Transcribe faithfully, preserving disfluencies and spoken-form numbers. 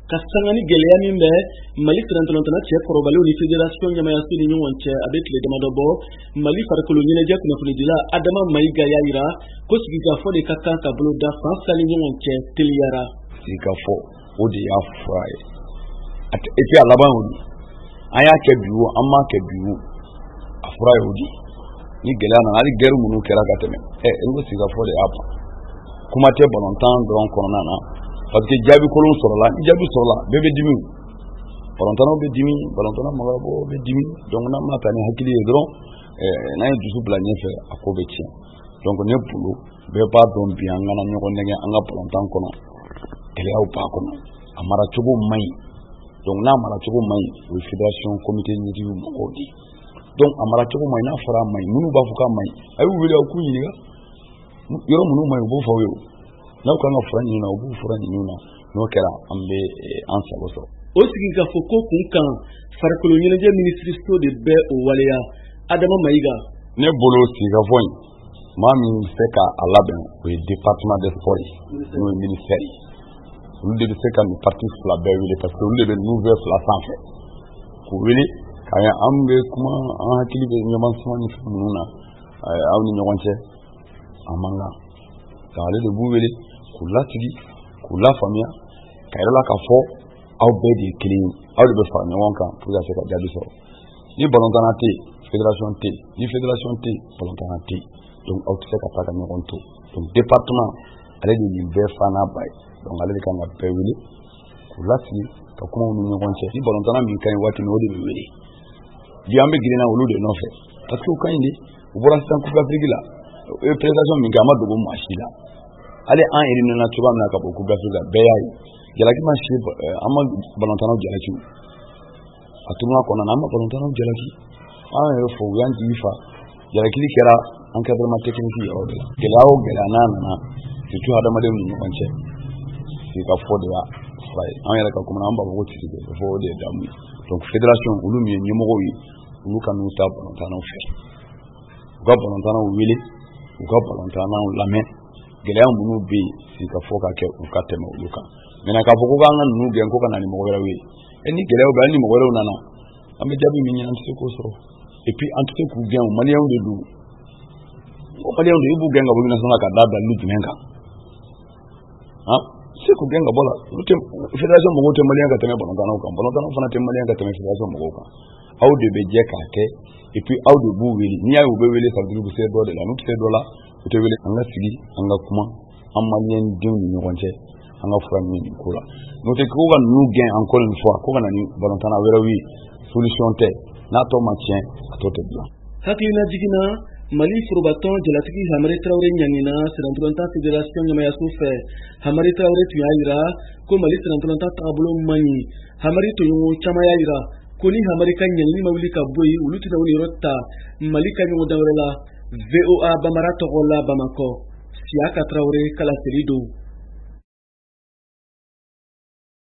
kasangani gɛlɛya min bɛ Mali trente-et un cɛ kɔrɔbalenw ni fédération ɲamayaso ni ɲɔgɔn cɛ a bɛ tile damadɔ bɔ. Mali farikolo ɲɛnajɛ kunnafonidila Adama Mayiga y'a jira ko sigikafɔ de ka kan ka bolo da fan fila ni ɲɔgɔn cɛ teliyara. Sigikafɔ o de y'a fura ye. Et puis a laban o de an y'a kɛ bi o an m'a kɛ bi o a fura ye o de ni gɛlɛya nana hali guerre minnu kɛra ka tɛmɛ ɛ n ko sigikafɔ de y'a ban kuma tɛ balontan dɔrɔn kɔnɔna na parce que jaabi kolon sɔrɔla ni jaabi sɔrɔla bɛɛ bɛ dimi balontannaw bɛ dimi balontanna mɔgɔw bɛ dimi donc n'an ma ta ni hakili ye dɔrɔn n'an ye dusu bila ɲɛfɛ a ko bɛ tiɲɛ donc ne bolo bɛɛ b'a dɔn bi an kana ɲɔgɔn nɛgɛ an ka balontan kɔnɔ gɛlɛyaw b'a kɔnɔ a maracogo man ɲi donc n'a maracogo man ɲi o ye fédération comité ɲɛtigiw mɔgɔw de donc a maracogo man ɲi n'a fɔra a man ɲi minnu b'a fɔ k'a man ɲi a y'u wele aw k'u ɲininka yɔrɔ minnu man ɲi u b'o fɔ aw ye n'aw kan ka fura ɲini na u b'u fura ɲini na n'o kɛra an bɛ an sago sɔrɔ. O sigikafɔ ko kun kan farikolo ɲɛnajɛ minisiriso de bɛ o waleya Adama Mayiga. Ne bolo sigikafɔ in maa min bɛ se k'a labɛn o ye département des sports ye n'o ye ministère ye olu de bɛ se ka nin parti fila bɛɛ wele parce que olu de bɛ nouvelle fila sanfɛ k'u wele k'a ye an bɛ kuma an hakili bɛ ɲɔgɔn suma ni fɛn minnu na aw ni ɲɔgɔn cɛ a man kan k'ale de b'u wele k'u lasigi k'u lafaamuya ka yɛrɛ la k'a fɔ aw bɛɛ de ye kelen ye aw de bɛ fara ɲɔgɔn kan pour que ka se ka jaabi sɔrɔ ni balontanna tɛ yen fédération tɛ yen ni fédération tɛ yen balontanna tɛ yen donc aw tɛ se ka taa ka ɲɔgɔn to donc département ale de nin bɛɛ fa n'a ba ye donc ale de kan ka bɛɛ wele k'u lasigi ka kumaw ni ɲɔgɔn cɛ ni balontanna min ka ɲi waati min o de bɛ wele bi an bɛ girinna olu de nɔfɛ parce que u ka ɲi de u bɔra sisan coupe d'Afrique la o ye présentation min kɛ a ma dogo maa si la ale an éliminé na cogoya min na ka bɔ coupe d'Afrique la bɛɛ y'a ye jalaki ma si an ma balontannaw jalaki a tournoi kɔnɔna an ma balontannaw jalaki an yɛrɛ fɔ u y'an jigi fa jalakili kɛra encadrement technique yɔrɔ de la gɛlɛya o gɛlɛya n'a nana surtout hadamadenw ni ɲɔgɔn cɛ sigikafɔ de y'a fura ye an yɛrɛ ka kuma na an b'a fɔ ko sigikafɔ o de ye damu ye donc fédération olu min ye ɲɛmɔgɔw ye olu ka n'u ta balontannaw fɛ u ka balontannaw wele u ka balontannaw lamɛn gɛlɛya minnu bɛ yen sigikafɔ ka kɛ u ka tɛmɛ olu kan maintenant k'a fɔ ko k'an ka ninnu gɛn ko ka na ni mɔgɔ wɛrɛw ye e ni gɛlɛyaw bɛ hali ni mɔgɔ wɛrɛw nana an bɛ jaabi min ɲini an tɛ se k'o sɔrɔ et puis an tɛ se k'u gɛn o maliyɛnw de don o maliyɛnw de i b'u gɛn ka bɔ national ka da dalili jumɛn kan han se k'u gɛn ka bɔ la olu tɛ fédération mɔgɔw tɛ maliyɛn ka tɛmɛ balontannaw kan balontannaw fana tɛ maliyɛn ka tɛmɛ fédération mɔgɔw kan aw de bɛ jɛ k'a kɛ et puis aw de b'u wele n'i y'a ye u bɛ wele ça veut dire u bɛ se dɔ de la n'u tɛ se dɔ la u tɛ wele an ka sigi an ka kuma an maliyɛn denw ni ɲɔgɔn cɛ an ka fura min ko la n'o tɛ ko ka ninnu gɛn encore une fois ko ka na ni balontanna wɛrɛw ye solution tɛ n'a tɔ ma tiɲɛ a tɔ tɛ dilan. Hakilina jiginna Mali forobatɔn jalatigi Hamari Traoré ɲangina sirantulantan fédération ɲamayaso fɛ Hamari Traoré tun y'a jira ko Mali sirantulantan taabolo man ɲi Hamari tɔɲɔgɔn caman y'a jira ko ni Hamari ka ɲɛnini ma wuli ka bɔ yen olu tɛna wuli yɔrɔ ta Mali ka ɲɔgɔn dan wɛrɛ la. V O A Bamara tɔgɔ la Bamakɔ Siaka Traoré kalaseri don.